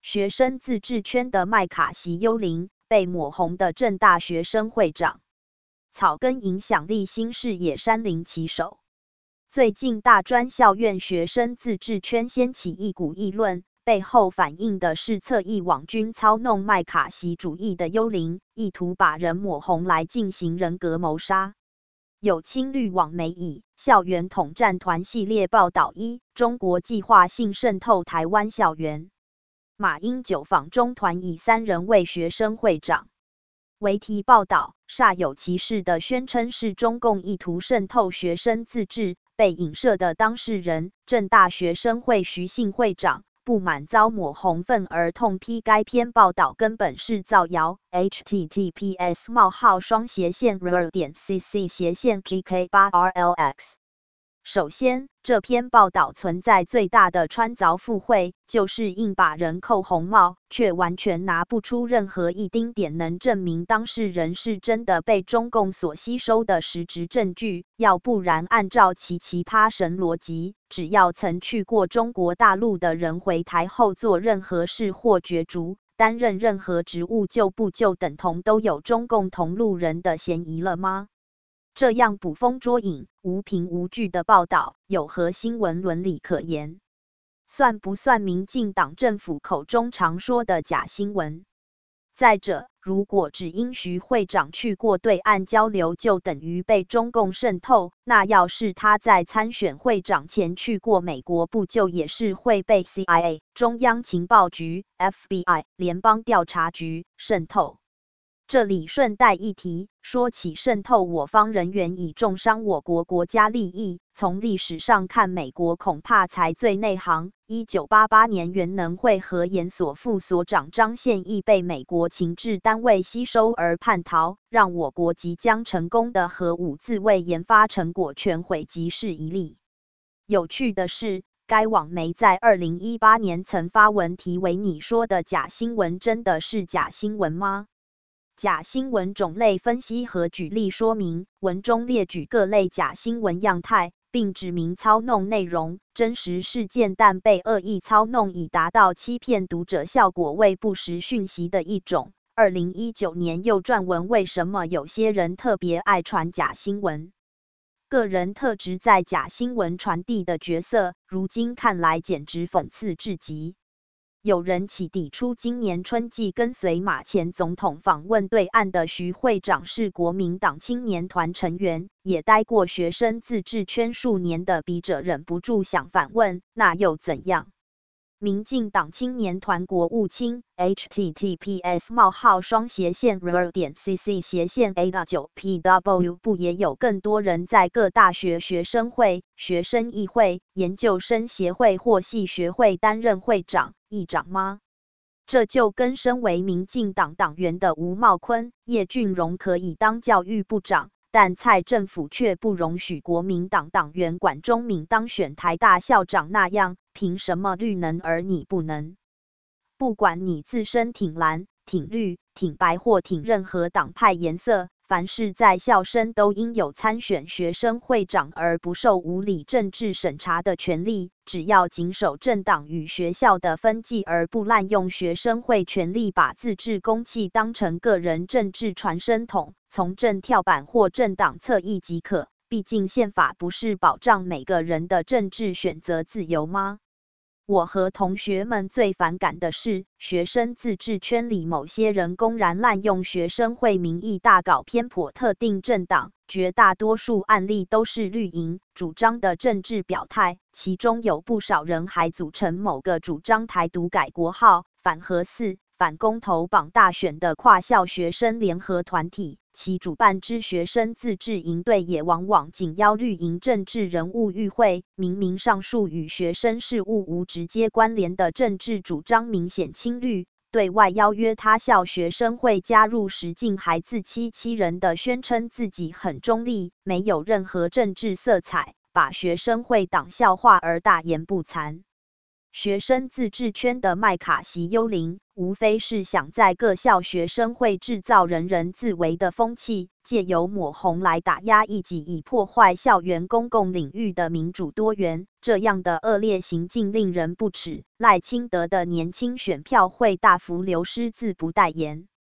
学生自治圈的麦卡锡幽灵，被抹红的政大学生会长。草根影响力新视野山林旗手。最近大专校院学生自治圈掀起一股议论，背后反映的是侧翼网军操弄麦卡锡主义的幽灵，意图把人抹红来进行人格谋杀。有亲绿网媒以校园统战团系列报道中国计划性渗透台湾校园。马英九访中团以3人为学生会长为题报道，煞有其事地宣称是中共意图渗透学生自治，被影射的当事人政大学生会徐姓会长不满遭抹红愤而痛批该篇报道根本是造谣。https://rr.cc/gk8rlx。首先，这篇报道存在最大的穿凿附会，就是硬把人扣红帽，却完全拿不出任何一丁点能证明当事人是真的被中共所吸收的实质证据，要不然按照其奇葩神逻辑，只要曾去过中国大陆的人回台后做任何事或角逐，担任任何职务就等同都有中共同路人的嫌疑了吗？这样捕风捉影、无凭无据的报道，有何新闻伦理可言？算不算民进党政府口中常说的假新闻？再者，如果只因徐会长去过对岸交流就等于被中共渗透，那要是他在参选会长前去过美国，不就也是会被 CIA、中央情报局、FBI、联邦调查局渗透？这里顺带一提，说起渗透我方人员以重伤我国国家利益，从历史上看，美国恐怕才最内行。1988年原能会核研所副所长张宪义被美国情治单位吸收而叛逃，让我国即将成功的核武自卫研发成果全毁即是一例。有趣的是，该网媒在2018年曾发文题为你说的假新闻真的是假新闻吗？假新闻种类分析和举例说明，文中列举各类假新闻样态，并指明操弄内容真实事件但被恶意操弄以达到欺骗读者效果为不实讯息的一种。2019年又撰文为什么有些人特别爱传假新闻？个人特质在假新闻传递的角色，如今看来简直讽刺至极。有人起底出今年春季跟随马前总统访问对岸的徐会长是国民党青年团成员，也待过学生自治圈数年的笔者忍不住想反问，那又怎样？民进党青年团国务卿 https://rr.cc/a9pw 不也有更多人在各大学学生会、学生议会、研究生协会或系学会担任会长、议长吗？这就跟身为民进党党员的吴茂坤、叶俊荣可以当教育部长，但蔡政府却不容许国民党党员管中闵当选台大校长那样，凭什么绿能而你不能？不管你自身挺蓝、挺绿、挺白或挺任何党派颜色，凡是在校生都应有参选学生会长而不受无理政治审查的权利，只要谨守政党与学校的分际而不滥用学生会权力把自治公器当成个人政治传声筒，从政跳板或政党侧翼即可。毕竟宪法不是保障每个人的政治选择自由吗？我和同学们最反感的是，学生自治圈里某些人公然滥用学生会名义大搞偏颇特定政党，绝大多数案例都是绿营主张的政治表态，其中有不少人还组成某个主张台独改国号、反核四、反公投绑大选的跨校学生联合团体。其主办之学生自治营队也往往仅邀绿营政治人物与会，明明上述与学生事务无直接关联的政治主张明显亲绿，对外邀约他校学生会加入时竟还自欺欺人的宣称自己很中立，没有任何政治色彩，把学生会党校化而大言不惭。 学生自治圈的麦卡锡幽灵，无非是想在各校学生会制造人人自危的风气，借由抹红来打压异己，以破坏校园公共领域的民主多元。这样的恶劣行径令人不齿，赖清德的年轻选票会大幅流失，自不待言。